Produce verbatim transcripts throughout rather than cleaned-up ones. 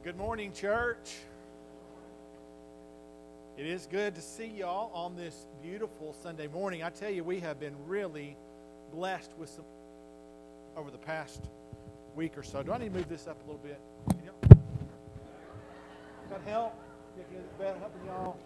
Good morning, church. It is good to see y'all on this beautiful Sunday morning. I tell you, we have been really blessed with some over the past week or so. Do I need to move this up a little bit? Can y'all? Got help? Get it better, helping y'all.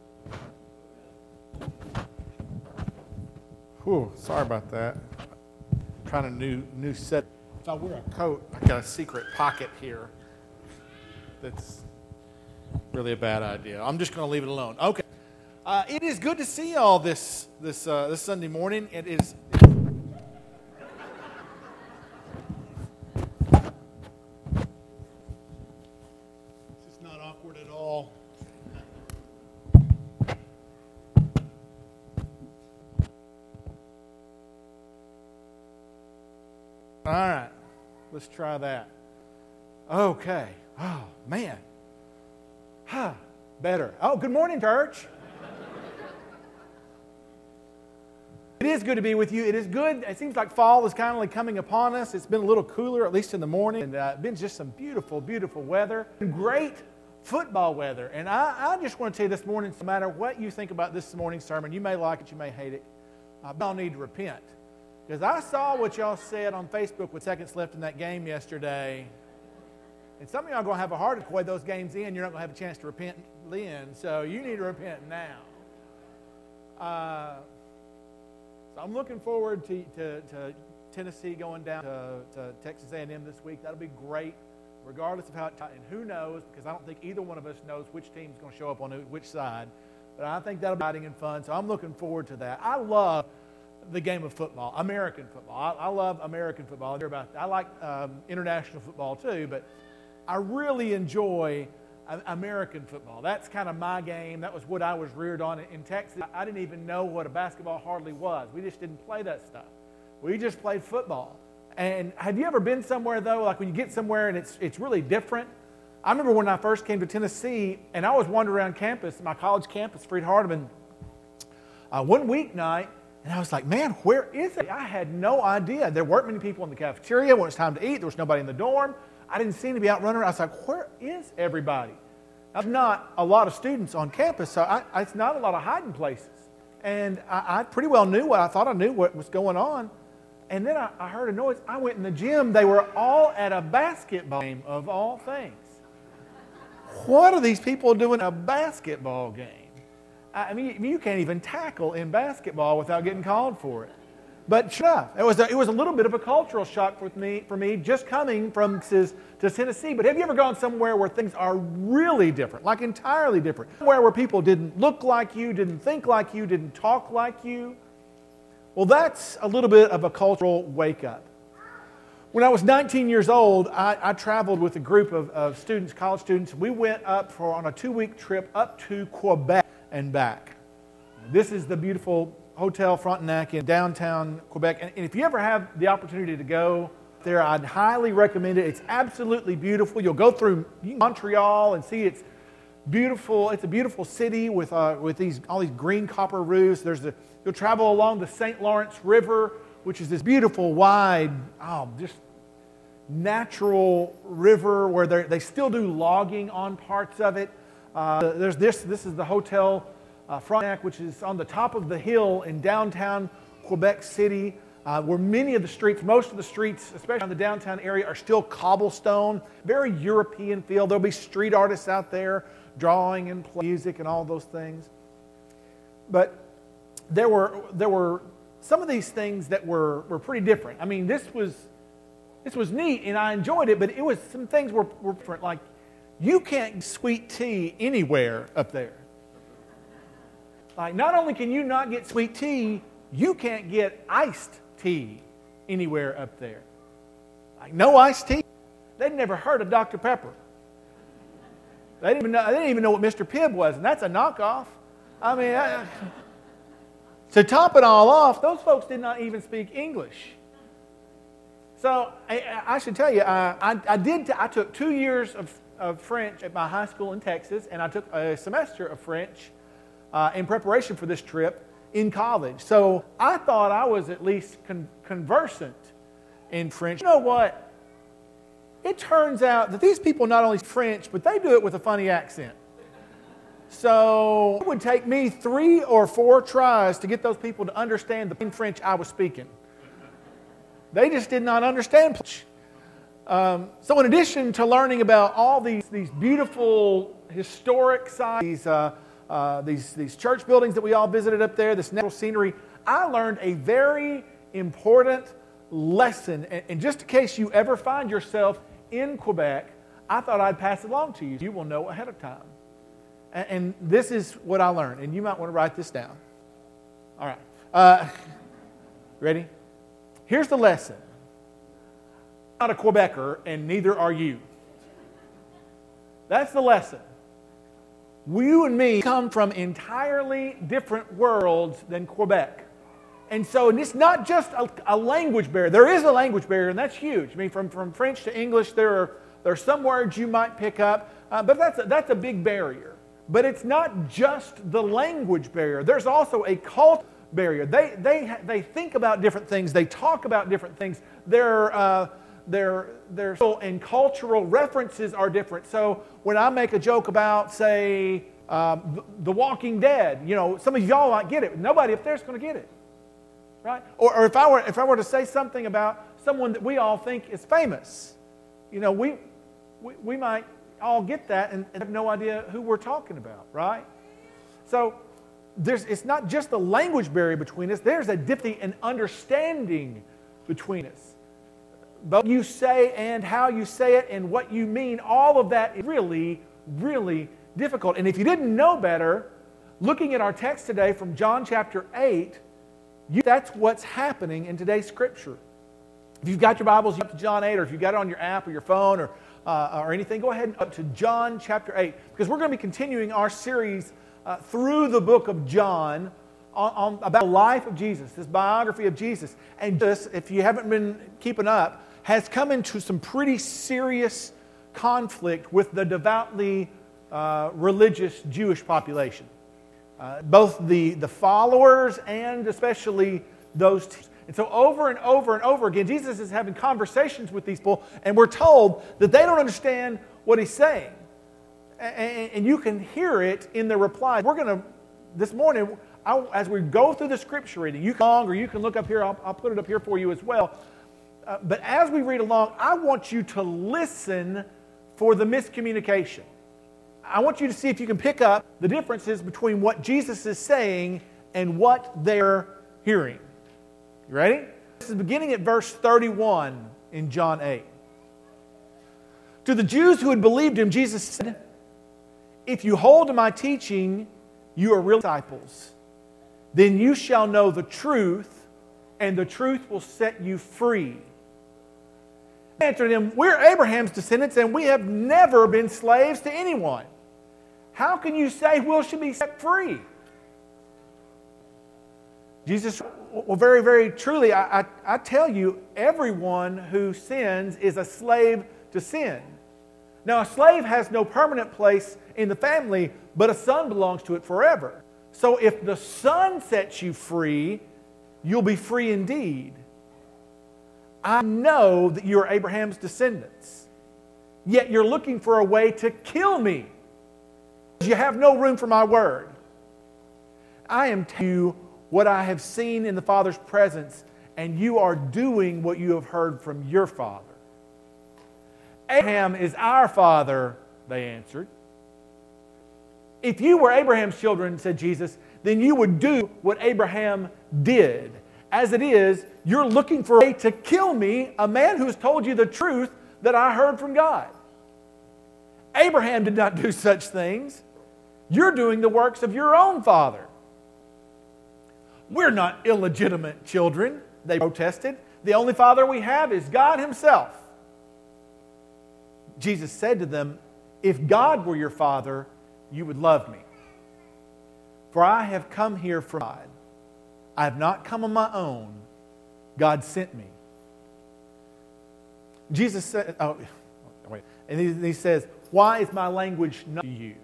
Whew, sorry about that. I'm trying a new new set. If I wear a coat, I got a secret pocket here. That's really a bad idea. I'm just going to leave it alone. Okay. Uh, it is good to see y'all this this uh, this Sunday morning. It is. This is not awkward at all. All right. Let's try that. Okay. Oh, man. Huh. Better. Oh, good morning, church. It is good to be with you. It is good. It seems like fall is kind of like coming upon us. It's been a little cooler, at least in the morning. And uh, been just some beautiful, beautiful weather. Great football weather. And I, I just want to tell you this morning, no matter what you think about this morning's sermon, you may like it, you may hate it, uh, but y'all need to repent. Because I saw what y'all said on Facebook with seconds left in that game yesterday. And some of y'all are going to have a heart attack those games in. You're not going to have a chance to repent then. So you need to repent now. Uh, so I'm looking forward to, to, to Tennessee going down to, to Texas A and M this week. That'll be great, regardless of how it... And who knows, because I don't think either one of us knows which team's going to show up on which side. But I think that'll be exciting and fun. So I'm looking forward to that. I love the game of football, American football. I, I love American football. I, hear about, I like um, international football too, but I really enjoy American football. That's kind of my game. That was what I was reared on in Texas. I didn't even know what a basketball hardly was. We just didn't play that stuff. We just played football. And have you ever been somewhere, though, like when you get somewhere and it's it's really different? I remember when I first came to Tennessee, and I was wandering around campus, my college campus, Freed-Hardeman, uh, one weeknight, and I was like, man, where is it? I had no idea. There weren't many people in the cafeteria. When it was time to eat, there was nobody in the dorm. I didn't seem to be out running around. I was like, where is everybody? There's not a lot of students on campus, so I, it's not a lot of hiding places. And I, I pretty well knew what I thought I knew what was going on. And then I, I heard a noise. I went in the gym. They were all at a basketball game, of all things. What are these people doing at a basketball game? I mean, you can't even tackle in basketball without getting called for it. But sure enough, it was a, it was a little bit of a cultural shock for me, for me just coming from to, to Tennessee. But have you ever gone somewhere where things are really different, like entirely different? Somewhere where people didn't look like you, didn't think like you, didn't talk like you? Well, that's a little bit of a cultural wake-up. When I was nineteen years old, I, I traveled with a group of, of students, college students. We went up for on a two-week trip up to Quebec and back. This is the beautiful Hotel Frontenac in downtown Quebec. And if you ever have the opportunity to go there, I'd highly recommend it. It's absolutely beautiful. You'll go through Montreal and see it's beautiful. It's a beautiful city with uh, with these all these green copper roofs. There's a you'll travel along the Saint Lawrence River, which is this beautiful, wide, oh, just natural river where they still do logging on parts of it. Uh, there's this. This is the Hotel Uh, Frontenac, which is on the top of the hill in downtown Quebec City, uh, where many of the streets, most of the streets, especially in the downtown area, are still cobblestone, very European feel. There'll be street artists out there drawing and playing music and all those things. But there were there were some of these things that were, were pretty different. I mean, this was this was neat and I enjoyed it, but it was some things were, were different. Like, you can't get sweet tea anywhere up there. Like, not only can you not get sweet tea, you can't get iced tea anywhere up there. Like, no iced tea. They'd never heard of Doctor Pepper. They didn't even know, they didn't even know what Mister Pibb was, and that's a knockoff. I mean, I, to top it all off, those folks did not even speak English. So I, I should tell you, I, I, I did. I took two years of, of French at my high school in Texas, and I took a semester of French Uh, in preparation for this trip in college. So I thought I was at least con- conversant in French. You know what? it turns out that these people not only speak French, but they do it with a funny accent. So it would take me three or four tries to get those people to understand the French I was speaking. They just did not understand French. Um, so in addition to learning about all these, these beautiful historic sites, these, uh, uh, these, these church buildings that we all visited up there, this natural scenery, I learned a very important lesson. And, and just in case you ever find yourself in Quebec, I thought I'd pass it along to you. You will know ahead of time. And, and this is what I learned. And you might want to write this down. All right. Uh, ready? Here's the lesson. I'm not a Quebecer, and neither are you. That's the lesson. You and me come from entirely different worlds than Quebec. And so and it's not just a, a language barrier. There is a language barrier, and that's huge. I mean, from, from French to English, there are, there are some words you might pick up, uh, but that's a, that's a big barrier. But it's not just the language barrier. There's also a cultural barrier. They, they, they think about different things. They talk about different things. Their, uh, their, their social and cultural references are different. So when I make a joke about, say, um, The Walking Dead, you know, some of y'all might get it. Nobody up there is going to get it. Right? Or, or if I were if I were to say something about someone that we all think is famous, you know, we we, we might all get that and, and have no idea who we're talking about, right? So there's it's not just the language barrier between us. There's a difference in understanding between us. Both you say and how you say it and what you mean, all of that is really, really difficult. And if you didn't know better, looking at our text today from John chapter eight, You, that's what's happening in today's Scripture. If you've got your Bibles, you up to John eight, or if you've got it on your app or your phone or, uh, or anything, go ahead and up to John chapter eight, because we're going to be continuing our series uh, through the book of John on, on, about the life of Jesus, this biography of Jesus. And this, if you haven't been keeping up, has come into some pretty serious conflict with the devoutly uh, religious Jewish population. Uh, both the, the followers and especially those teachers. And so over and over and over again, Jesus is having conversations with these people, and we're told that they don't understand what he's saying. And, and you can hear it in the replies. We're going to, this morning, I, as we go through the scripture reading, you can long or you can look up here, I'll, I'll put it up here for you as well. Uh, but as we read along, I want you to listen for the miscommunication. I want you to see if you can pick up the differences between what Jesus is saying and what they're hearing. You ready? This is beginning at verse thirty-one in John eight. To the Jews who had believed him, Jesus said, "If you hold to my teaching, you are real disciples. Then you shall know the truth, and the truth will set you free." They answered him, "We're Abraham's descendants, and we have never been slaves to anyone. How can you say we should be set free?" Jesus, well, very, very truly, I, I, I tell you, everyone who sins is a slave to sin. Now, a slave has no permanent place in the family, but a son belongs to it forever. So if the Son sets you free, you'll be free indeed. I know that you are Abraham's descendants, yet you're looking for a way to kill me. You have no room for my word. I am telling you what I have seen in the Father's presence, and you are doing what you have heard from your father. Abraham is our father, they answered. If you were Abraham's children, said Jesus, then you would do what Abraham did. As it is, you're looking for a way to kill me, a man who has told you the truth that I heard from God. Abraham did not do such things. You're doing the works of your own father. We're not illegitimate children, they protested. The only father we have is God himself. Jesus said to them, "If God were your father, you would love me. For I have come here from God. I have not come on my own. God sent me." Jesus said, oh, wait, and he, he says, "Why is my language not to you?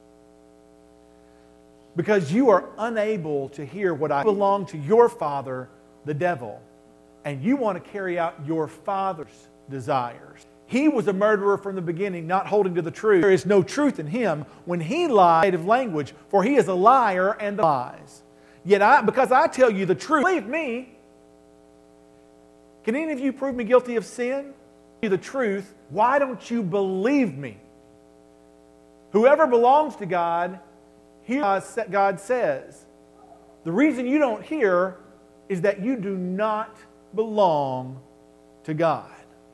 Because you are unable to hear what I belong to your father, the devil, and you want to carry out your father's desires." He was a murderer from the beginning, not holding to the truth. There is no truth in him. When he lies, native language, for he is a liar and lies. Yet I, because I tell you the truth, believe me. Can any of you prove me guilty of sin? The truth, why don't you believe me? Whoever belongs to God, hears what God says. The reason you don't hear is that you do not belong to God.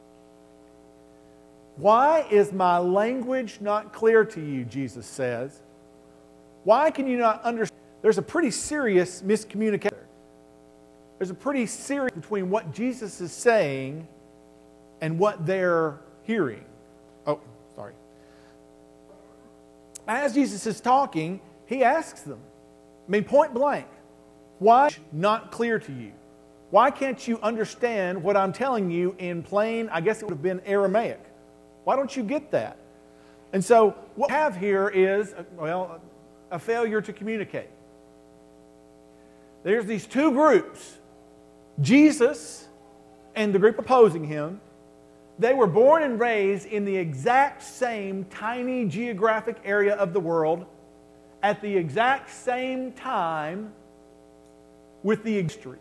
Why is my language not clear to you, Jesus says? Why can you not understand? There's a pretty serious miscommunication. There's a pretty serious between what Jesus is saying and what they're hearing. Oh, sorry. As Jesus is talking, he asks them, I mean, point blank, why is it not clear to you? Why can't you understand what I'm telling you in plain, I guess it would have been Aramaic? Why don't you get that? And so what we have here is, well, a failure to communicate. There's these two groups, Jesus and the group opposing him. They were born and raised in the exact same tiny geographic area of the world at the exact same time with the history.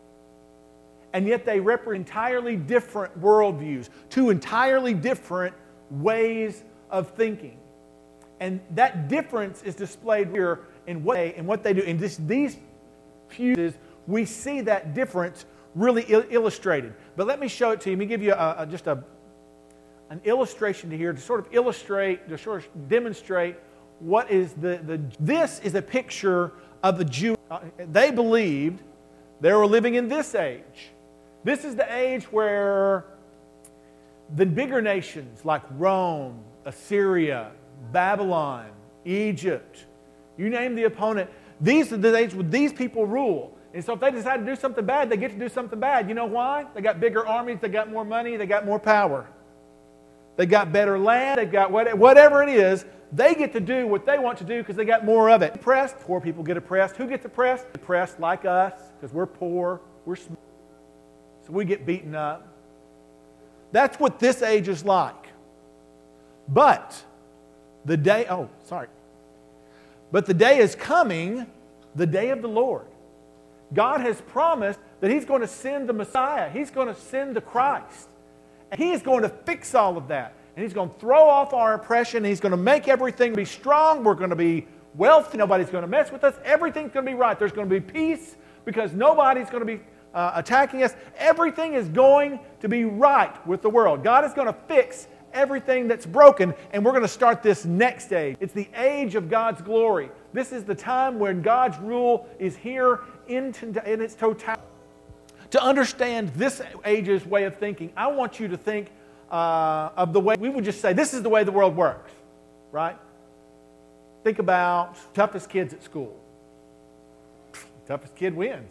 And yet they represent entirely different worldviews, two entirely different ways of thinking. And that difference is displayed here in what they, in what they do. In this, these few, we see that difference really il- illustrated. But let me show it to you. Let me give you a, a, just a, an illustration to here to sort of illustrate, to sort of demonstrate what is the, the this is a picture of the Jew. Uh, they believed they were living in this age. This is the age where the bigger nations like Rome, Assyria, Babylon, Egypt, you name the opponent, these are the age where these people rule. And so if they decide to do something bad, they get to do something bad. You know why? They got bigger armies, they got more money, they got more power. They got better land, they've got whatever it is, they get to do what they want to do because they got more of it. Oppressed, poor people get oppressed. Who gets oppressed? Oppressed like us because we're poor, we're small. So we get beaten up. That's what this age is like. But the day, oh, sorry. But the day is coming, the day of the Lord. God has promised that He's going to send the Messiah. He's going to send the Christ. And He is going to fix all of that. And He's going to throw off our oppression. He's going to make everything be strong. We're going to be wealthy. Nobody's going to mess with us. Everything's going to be right. There's going to be peace because nobody's going to be uh, attacking us. Everything is going to be right with the world. God is going to fix everything that's broken, and we're going to start this next age. It's the age of God's glory. This is the time when God's rule is here in, in its totality. To understand this age's way of thinking, I want you to think uh, of the way, we would just say, this is the way the world works, right? Think about toughest kids at school. Toughest kid wins.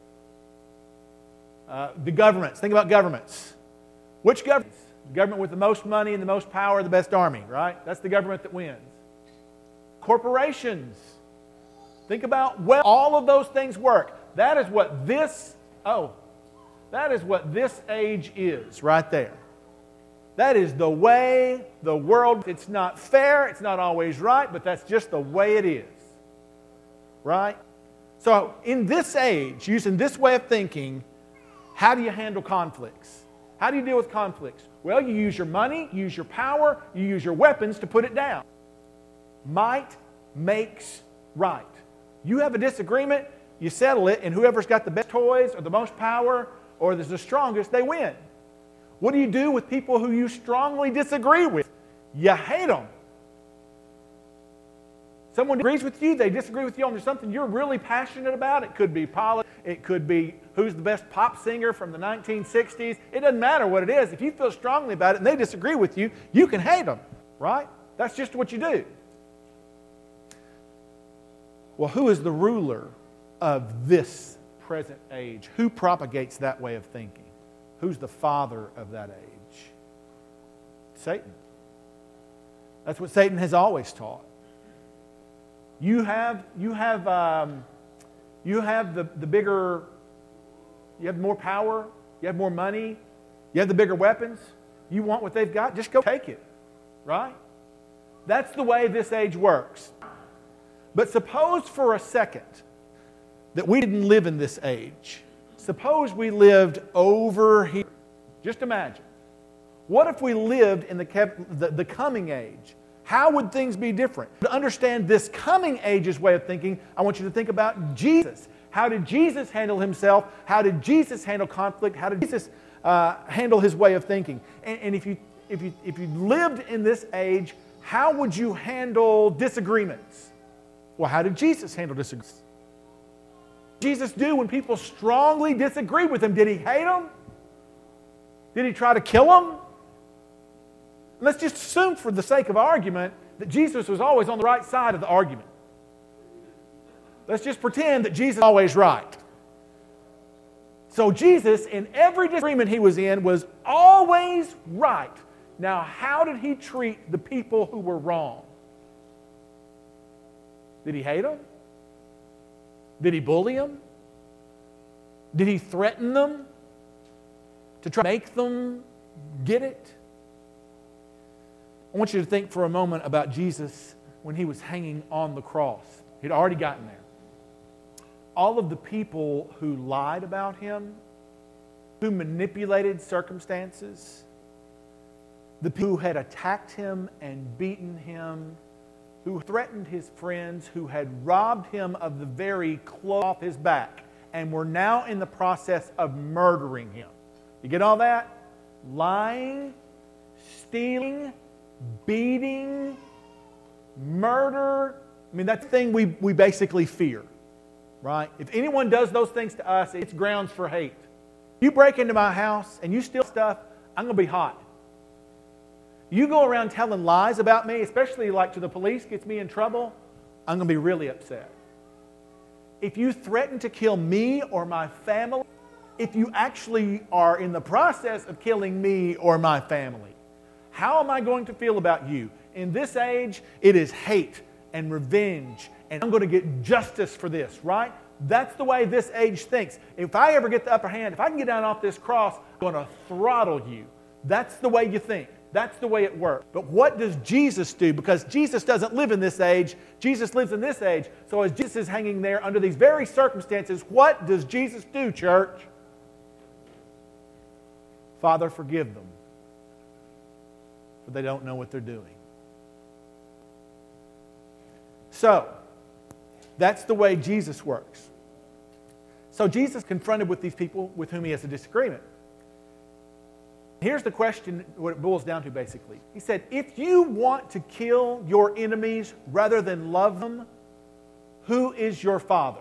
Uh, the governments, think about governments. Which governments? The government with the most money and the most power, the best army, right? That's the government that wins. Corporations. Think about well, all of those things work. That is what this, oh, that is what this age is right there. That is the way the world, it's not fair, it's not always right, but that's just the way it is. Right? So in this age, using this way of thinking, how do you handle conflicts? How do you deal with conflicts? Well, you use your money, you use your power, you use your weapons to put it down. Might makes right. You have a disagreement, you settle it, and whoever's got the best toys or the most power or is the strongest, they win. What do you do with people who you strongly disagree with? You hate them. Someone agrees with you, they disagree with you on something you're really passionate about. It could be politics, it could be who's the best pop singer from the nineteen sixties. It doesn't matter what it is. If you feel strongly about it and they disagree with you, you can hate them, right? That's just what you do. Well, who is the ruler of this present age? Who propagates that way of thinking? Who's the father of that age? Satan. That's what Satan has always taught. You have, you have, um, you have the, the bigger, you have more power, you have more money, you have the bigger weapons, You want what they've got? Just go take it. Right? That's the way this age works. But suppose for a second that we didn't live in this age. Suppose we lived over here. Just imagine. What if we lived in the, kept, the, the coming age? How would things be different? To understand this coming age's way of thinking, I want you to think about Jesus. How did Jesus handle himself? How did Jesus handle conflict? How did Jesus uh, handle his way of thinking? And, and if you if you if you lived in this age, how would you handle disagreements? Well, how did Jesus handle disagreements? What did Jesus do when people strongly disagreed with him? Did he hate them? Did he try to kill them? Let's just assume for the sake of argument that Jesus was always on the right side of the argument. Let's just pretend that Jesus was always right. So Jesus, in every disagreement he was in, was always right. Now, how did he treat the people who were wrong? Did he hate them? Did he bully them? Did he threaten them to try to make them get it? I want you to think for a moment about Jesus when he was hanging on the cross. He'd already gotten there. All of the people who lied about him, who manipulated circumstances, the people who had attacked him and beaten him, who threatened his friends, who had robbed him of the very clothes off his back, and were now in the process of murdering him. You get all that? Lying, stealing, beating, murder. I mean, that's the thing we, we basically fear, right? If anyone does those things to us, it's grounds for hate. You break into my house and you steal stuff, I'm going to be hot. You go around telling lies about me, especially like to the police, gets me in trouble, I'm going to be really upset. If you threaten to kill me or my family, if you actually are in the process of killing me or my family, how am I going to feel about you? In this age, it is hate and revenge, and I'm going to get justice for this, right? That's the way this age thinks. If I ever get the upper hand, if I can get down off this cross, I'm going to throttle you. That's the way you think. That's the way it works. But what does Jesus do? Because Jesus doesn't live in this age. Jesus lives in this age. So as Jesus is hanging there under these very circumstances, what does Jesus do, church? Father, forgive them, for they don't know what they're doing. So, that's the way Jesus works. So Jesus confronted with these people with whom he has a disagreement. Here's the question, what it boils down to basically. He said, if you want to kill your enemies rather than love them, who is your father?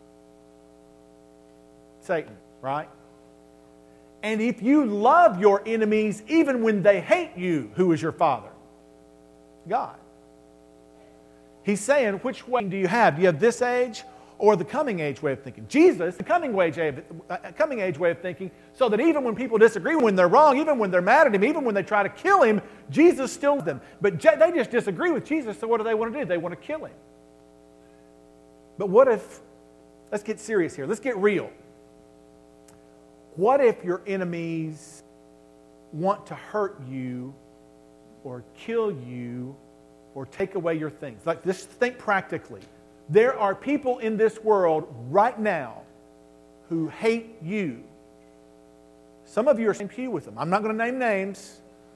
Satan, right? And if you love your enemies even when they hate you, who is your father? God. He's saying, which way do you have? Do you have this age or the coming age way of thinking? Jesus, the coming age, uh, coming age way of thinking, so that even when people disagree, when they're wrong, even when they're mad at him, even when they try to kill him, Jesus still loves them. But je- they just disagree with Jesus, so what do they want to do? They want to kill him. But what if, let's get serious here, let's get real. What if your enemies want to hurt you or kill you or take away your things? Like, just think practically. There are people in this world right now who hate you. Some of you are in the same pew with them. I'm not going to name names.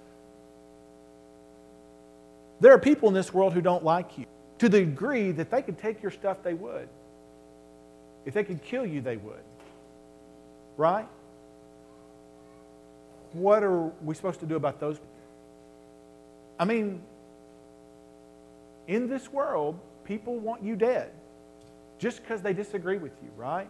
There are people in this world who don't like you. To the degree that they could take your stuff, they would. If they could kill you, they would. Right? What are we supposed to do about those people? I mean, in this world, people want you dead just because they disagree with you, right?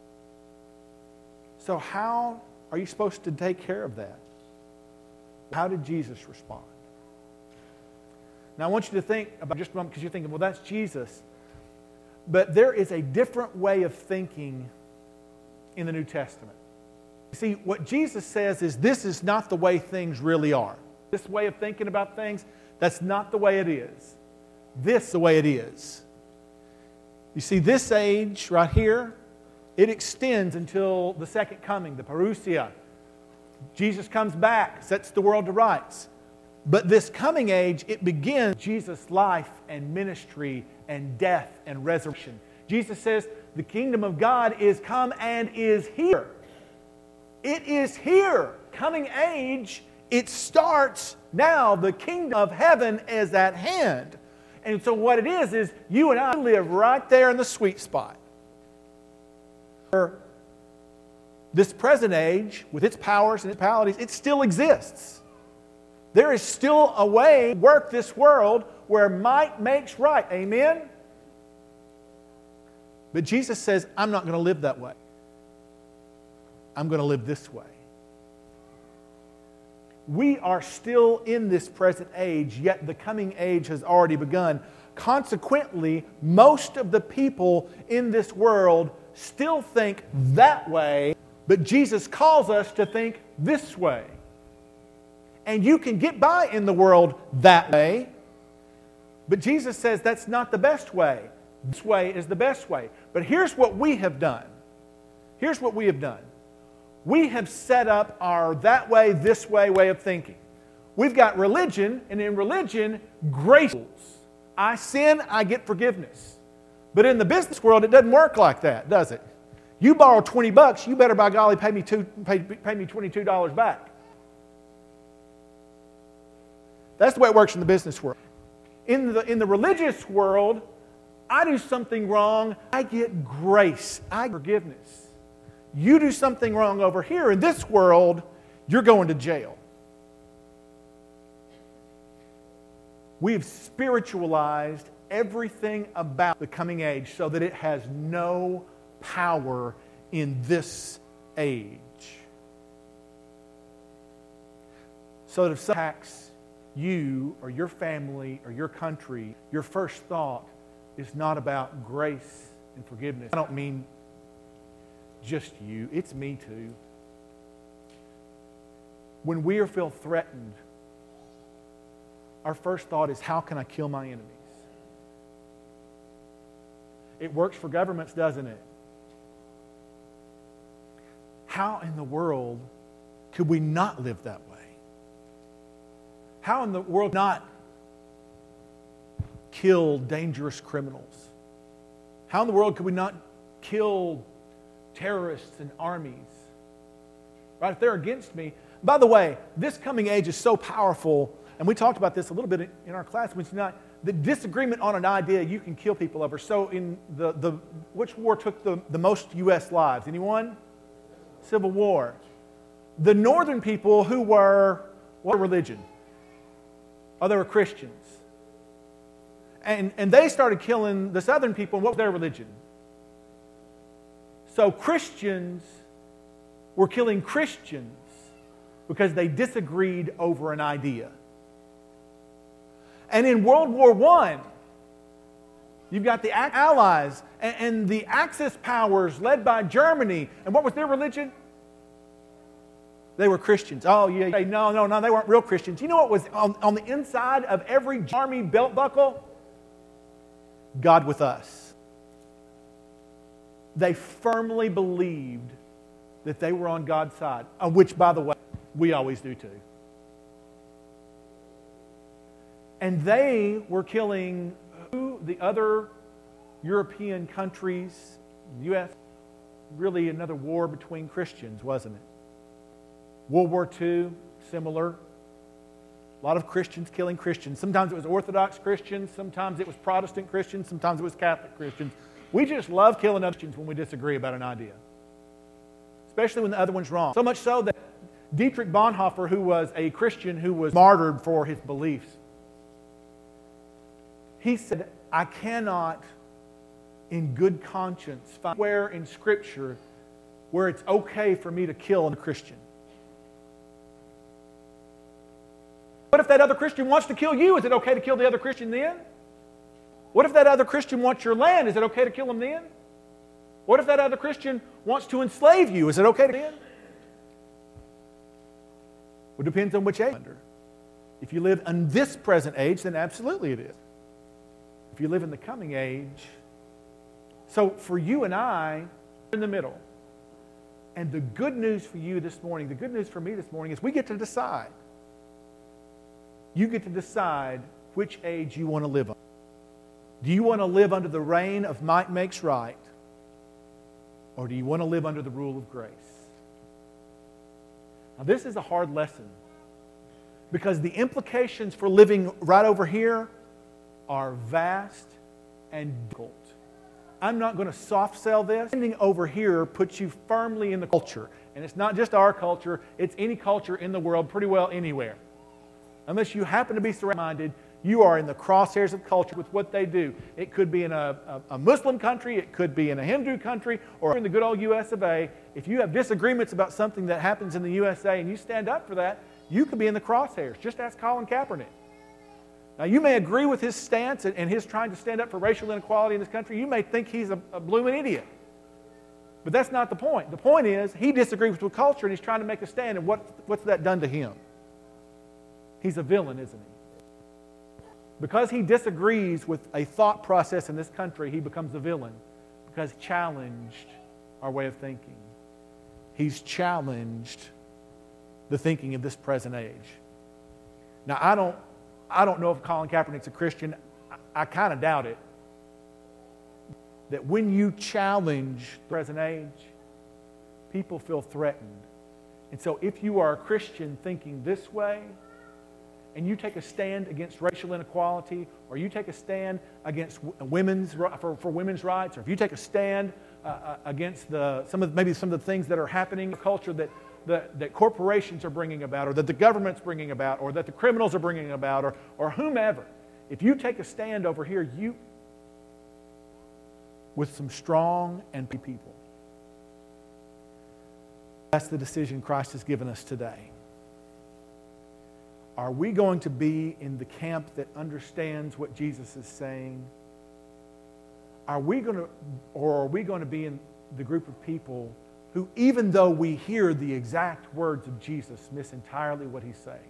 So how are you supposed to take care of that? How did Jesus respond? Now I want you to think about just a moment, because you're thinking, well, that's Jesus. But there is a different way of thinking in the New Testament. You see, what Jesus says is this is not the way things really are. This way of thinking about things, that's not the way it is. This is the way it is. You see, this age right here, it extends until the second coming, the parousia. Jesus comes back, sets the world to rights. But this coming age, it begins Jesus' life and ministry and death and resurrection. Jesus says the kingdom of God is come and is here. It is here. Coming age, it starts now. The kingdom of heaven is at hand. And so what it is, is you and I live right there in the sweet spot. This present age, with its powers and its qualities, it still exists. There is still a way to work this world where might makes right. Amen? But Jesus says, I'm not going to live that way. I'm going to live this way. We are still in this present age, yet the coming age has already begun. Consequently, most of the people in this world still think that way, but Jesus calls us to think this way. And you can get by in the world that way, but Jesus says that's not the best way. This way is the best way. But here's what we have done. Here's what we have done. We have set up our that way, this way way of thinking. We've got religion, and in religion, grace. I sin, I get forgiveness. But in the business world, it doesn't work like that, does it? You borrow twenty bucks, you better by golly pay me two, pay, pay me twenty-two dollars back. That's the way it works in the business world. In the, in the religious world, I do something wrong, I get grace, I get forgiveness. You do something wrong over here in this world, you're going to jail. We've spiritualized everything about the coming age so that it has no power in this age. So that if someone attacks you or your family or your country, your first thought is not about grace and forgiveness. I don't mean just you, it's me too. When we are feel threatened, our first thought is, how can I kill my enemies? It works for governments, doesn't it? How in the world could we not live that way? How in the world not kill dangerous criminals? How in the world could we not kill terrorists and armies? Right? If they're against me. By the way, this coming age is so powerful, and we talked about this a little bit in our class, which is not the disagreement on an idea you can kill people over. So in the, the which war took the, the most U S lives? Anyone? Civil War. The northern people who were what religion? Oh, they were Christians. And, and they started killing the southern people. What was their religion? So Christians were killing Christians because they disagreed over an idea. And in World War One, you've got the Allies and, and the Axis powers led by Germany. And what was their religion? They were Christians. Oh, yeah. No, no, no, they weren't real Christians. You know what was on, on the inside of every army belt buckle? God with us. They firmly believed that they were on God's side, which, by the way, we always do too. And they were killing the other European countries, the U S, really another war between Christians, wasn't it? World War Two, similar. A lot of Christians killing Christians. Sometimes it was Orthodox Christians, sometimes it was Protestant Christians, sometimes it was Catholic Christians. We just love killing other Christians when we disagree about an idea, especially when the other one's wrong. So much so that Dietrich Bonhoeffer, who was a Christian who was martyred for his beliefs, he said, I cannot, in good conscience, find where in Scripture where it's okay for me to kill a Christian. What if that other Christian wants to kill you? Is it okay to kill the other Christian then? What if that other Christian wants your land? Is it okay to kill him then? What if that other Christian wants to enslave you? Is it okay to then? Well, it depends on which age you're under. If you live in this present age, then absolutely it is. If you live in the coming age, so for you and I, in the middle. And the good news for you this morning, the good news for me this morning is we get to decide. You get to decide which age you want to live on. Do you want to live under the reign of might makes right? Or do you want to live under the rule of grace? Now, this is a hard lesson because the implications for living right over here are vast and difficult. I'm not going to soft sell this. Living over here puts you firmly in the culture. And it's not just our culture, it's any culture in the world, pretty well anywhere. Unless you happen to be surrounded, you are in the crosshairs of culture with what they do. It could be in a, a, a Muslim country, it could be in a Hindu country, or in the good old U S of A. If you have disagreements about something that happens in the U S A and you stand up for that, you could be in the crosshairs. Just ask Colin Kaepernick. Now, you may agree with his stance and his trying to stand up for racial inequality in this country. You may think he's a, a blooming idiot. But that's not the point. The point is he disagrees with culture and he's trying to make a stand, and what, what's that done to him? He's a villain, isn't he? Because he disagrees with a thought process in this country, he becomes a villain because he challenged our way of thinking. He's challenged the thinking of this present age. Now, I don't, I don't know if Colin Kaepernick's a Christian. I, I kind of doubt it. That when you challenge the present age, people feel threatened. And so if you are a Christian thinking this way, and you take a stand against racial inequality, or you take a stand against women's for, for women's rights, or if you take a stand uh, against the some of maybe some of the things that are happening in the culture that, that that corporations are bringing about, or that the government's bringing about, or that the criminals are bringing about, or or whomever, if you take a stand over here, you with some strong and people, that's the decision Christ has given us today. Are we going to be in the camp that understands what Jesus is saying? Are we going to, or are we going to be in the group of people who, even though we hear the exact words of Jesus, miss entirely what he's saying?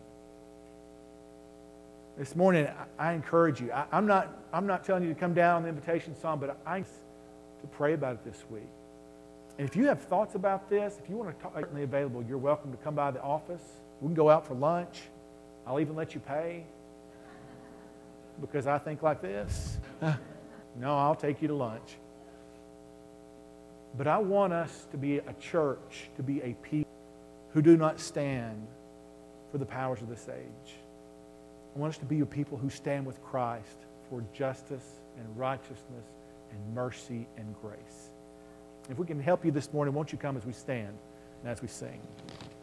This morning, I, I encourage you. I, I'm not, I'm not telling you to come down on the invitation song, but I to pray about it this week. And if you have thoughts about this, if you want to talk, certainly available, you're welcome to come by the office. We can go out for lunch. I'll even let you pay because I think like this. No, I'll take you to lunch. But I want us to be a church, to be a people who do not stand for the powers of this age. I want us to be a people who stand with Christ for justice and righteousness and mercy and grace. If we can help you this morning, won't you come as we stand and as we sing?